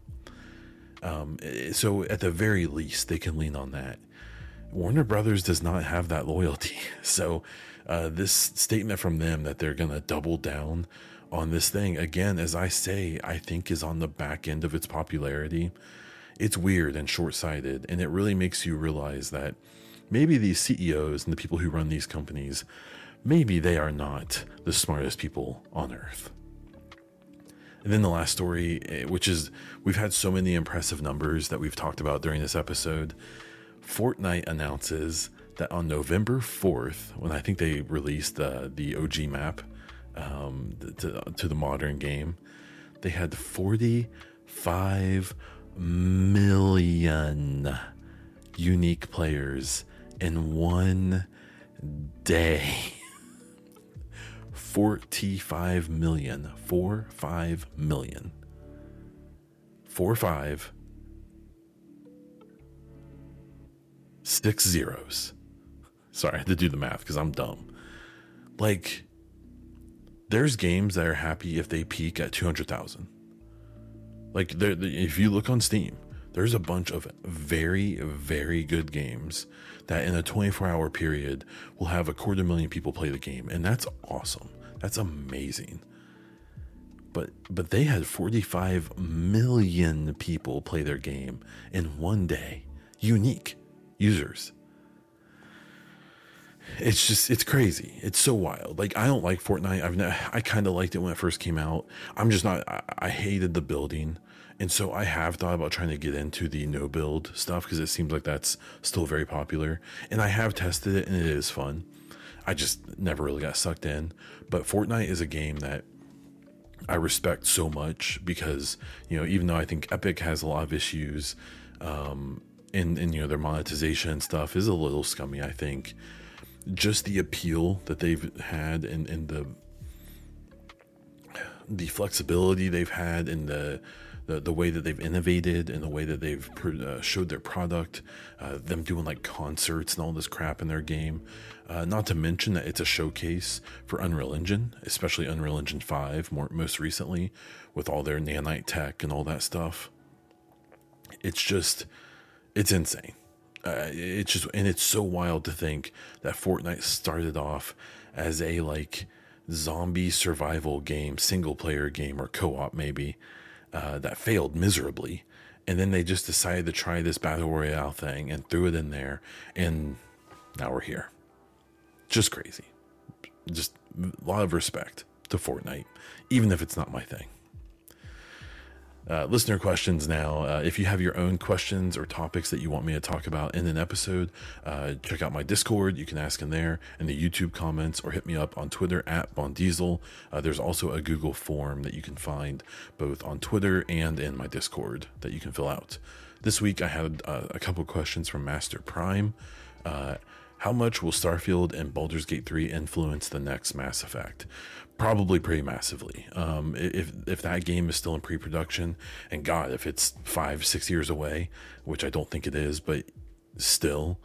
So at the very least, they can lean on that. Warner Brothers does not have that loyalty. So this statement from them that they're going to double down on this thing, again, as I say, I think is on the back end of its popularity. It's weird and short-sighted, and it really makes you realize that maybe these CEOs and the people who run these companies, maybe they are not the smartest people on earth. And then the last story, which is, we've had so many impressive numbers that we've talked about during this episode. Fortnite announces that on November 4th, when I think they released the OG map to the modern game, they had 45 million unique players in one day. 45 million. 45 million. 45 6 zeros. Sorry, I had to do the math because I'm dumb. Like, there's games that are happy if they peak at 200,000. Like, if you look on Steam, there's a bunch of very, very good games that in a 24-hour period will have 250,000 people play the game, and that's awesome. That's amazing. But they had 45 million people play their game in one day. Unique users. It's crazy. It's so wild. Like, I don't like Fortnite. I kind of liked it when it first came out. I'm just not, I hated the building. And so I have thought about trying to get into the no build stuff because it seems like that's still very popular. And I have tested it and it is fun. I just never really got sucked in. But Fortnite is a game that I respect so much because, even though I think Epic has a lot of issues, and their monetization and stuff is a little scummy, I think. Just the appeal that they've had and the flexibility they've had and the way that they've innovated and the way that they've showed their product, them doing like concerts and all this crap in their game. Not to mention that it's a showcase for Unreal Engine, especially Unreal Engine 5 most recently with all their nanite tech and all that stuff. It's insane. It's just, and it's so wild to think that Fortnite started off as a like zombie survival game, single player game, or co-op maybe, that failed miserably. And then they just decided to try this battle royale thing and threw it in there, and now we're here. Just crazy. Just a lot of respect to Fortnite, even if it's not my thing. Listener questions now. If you have your own questions or topics that you want me to talk about in an episode, check out my Discord. You can ask in there, in the YouTube comments, or hit me up on Twitter at Bondiesel. There's also a Google form that you can find both on Twitter and in my Discord that you can fill out. This week I had a couple questions from Master Prime. How much will Starfield and Baldur's Gate 3 influence the next Mass Effect? Probably pretty massively. If that game is still in pre-production, and God, if it's 5-6 years away, which I don't think it is, but still,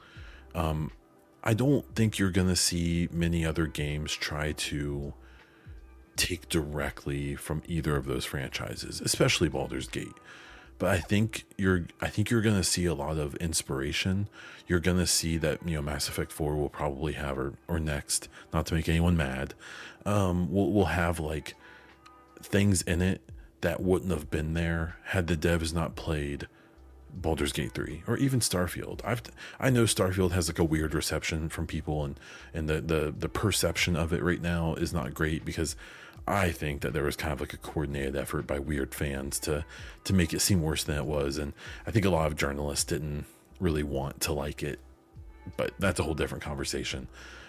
I don't think you're gonna see many other games try to take directly from either of those franchises, especially Baldur's Gate. But I think you're going to see a lot of inspiration. You're going to see that, Mass Effect 4 will probably have, or next, not to make anyone mad, we'll have like things in it that wouldn't have been there had the devs not played Baldur's Gate 3 or even Starfield. I know Starfield has like a weird reception from people, and the perception of it right now is not great, because I think that there was kind of like a coordinated effort by weird fans to make it seem worse than it was. And I think a lot of journalists didn't really want to like it, but that's a whole different conversation.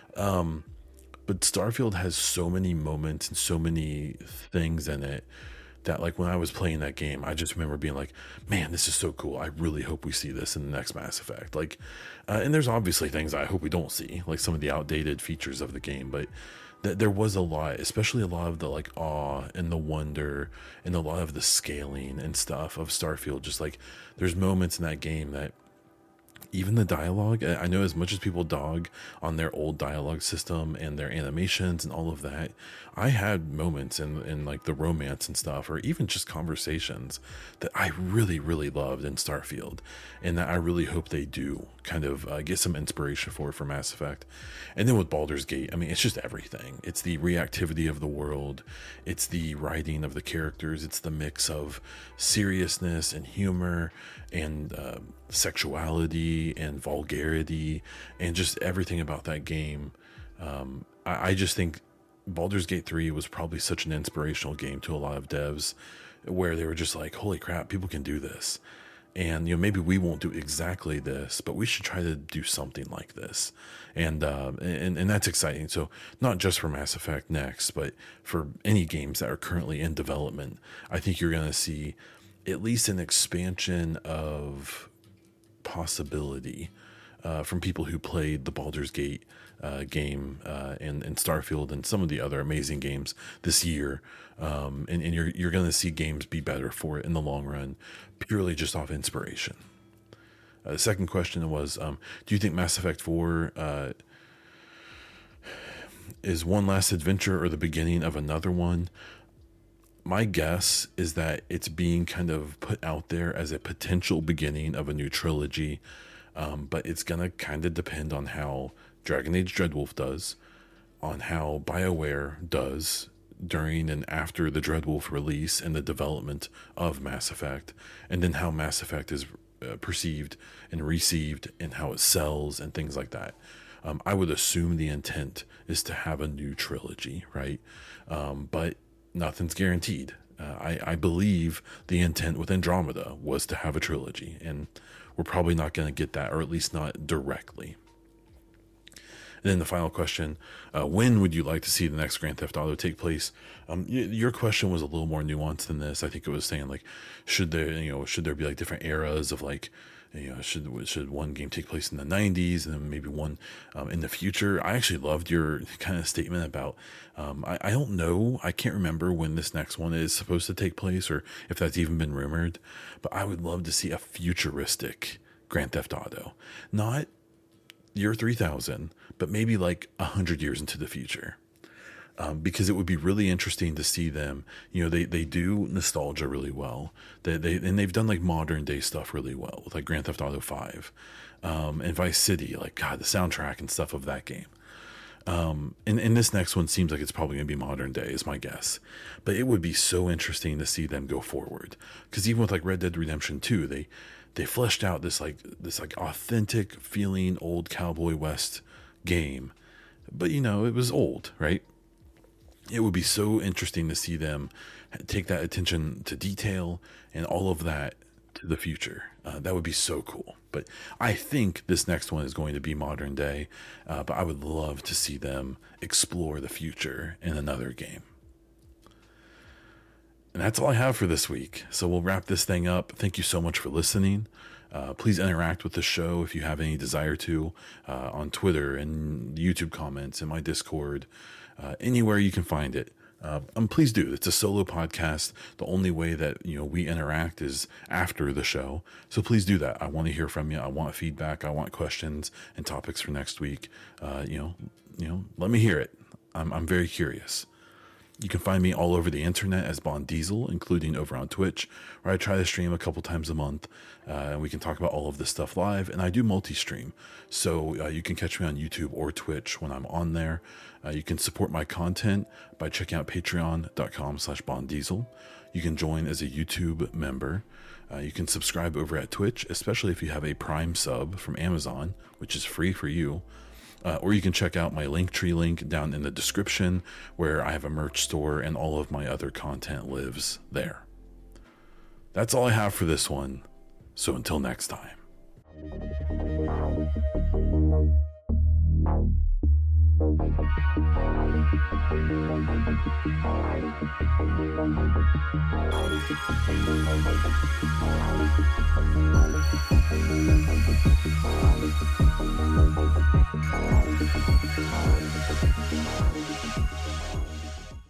But Starfield has so many moments and so many things in it that, like, when I was playing that game, I just remember being like, man, this is so cool. I really hope we see this in the next Mass Effect. Like, and there's obviously things I hope we don't see, like some of the outdated features of the game, but there was a lot, especially a lot of the like awe and the wonder and a lot of the scaling and stuff of Starfield. Just like, there's moments in that game that even the dialogue, I know as much as people dog on their old dialogue system and their animations and all of that, I had moments in like the romance and stuff, or even just conversations, that I really, really loved in Starfield, and that I really hope they do kind of get some inspiration for Mass Effect. And then with Baldur's Gate, I mean, it's just everything. It's the reactivity of the world, it's the writing of the characters, it's the mix of seriousness and humor and sexuality and vulgarity and just everything about that game. I just think Baldur's Gate 3 was probably such an inspirational game to a lot of devs, where they were just like, holy crap, people can do this. And maybe we won't do exactly this, but we should try to do something like this. And that's exciting. So not just for Mass Effect next, but for any games that are currently in development, I think you're going to see at least an expansion of possibility from people who played the Baldur's Gate game and Starfield and some of the other amazing games this year. And you're going to see games be better for it in the long run, purely just off inspiration. The second question was, do you think Mass Effect 4 is one last adventure or the beginning of another one? My guess is that it's being kind of put out there as a potential beginning of a new trilogy, but it's going to kind of depend on how Dragon Age Dreadwolf does, on how BioWare does during and after the Dreadwolf release and the development of Mass Effect, and then how Mass Effect is perceived and received and how it sells and things like that. I would assume the intent is to have a new trilogy, right? But nothing's guaranteed. I believe the intent with Andromeda was to have a trilogy, and we're probably not going to get that, or at least not directly. And then the final question, when would you like to see the next Grand Theft Auto take place? Your question was a little more nuanced than this. I think it was saying, like, should there be like different eras of, like, should one game take place in the 90s and then maybe one in the future? I actually loved your kind of statement about, I don't know, I can't remember when this next one is supposed to take place, or if that's even been rumored, but I would love to see a futuristic Grand Theft Auto. Not year 3000, but maybe like 100 years into the future. because it would be really interesting to see them. They do nostalgia really well. They've done like modern day stuff really well with like Grand Theft Auto 5, and Vice City. Like, God, the soundtrack and stuff of that game. And this next one seems like it's probably going to be modern day, is my guess. But it would be so interesting to see them go forward, because even with like Red Dead Redemption 2, they fleshed out this authentic feeling old Cowboy West game, but it was old, right? It would be so interesting to see them take that attention to detail and all of that to the future. That would be so cool. But I think this next one is going to be modern day. But I would love to see them explore the future in another game. And that's all I have for this week. So we'll wrap this thing up. Thank you so much for listening. Please interact with the show if you have any desire to, on Twitter and YouTube comments in my Discord, anywhere you can find it. Please do. It's a solo podcast. The only way that we interact is after the show. So please do that. I want to hear from you. I want feedback. I want questions and topics for next week. Let me hear it. I'm very curious. You can find me all over the internet as Bond Diesel, including over on Twitch, where I try to stream a couple times a month, and we can talk about all of this stuff live. And I do multi-stream, so you can catch me on YouTube or Twitch when I'm on there. You can support my content by checking out patreon.com/BondDiesel. You can join as a YouTube member. You can subscribe over at Twitch, especially if you have a Prime sub from Amazon, which is free for you. Or you can check out my Linktree link down in the description, where I have a merch store and all of my other content lives there. That's all I have for this one. So until next time.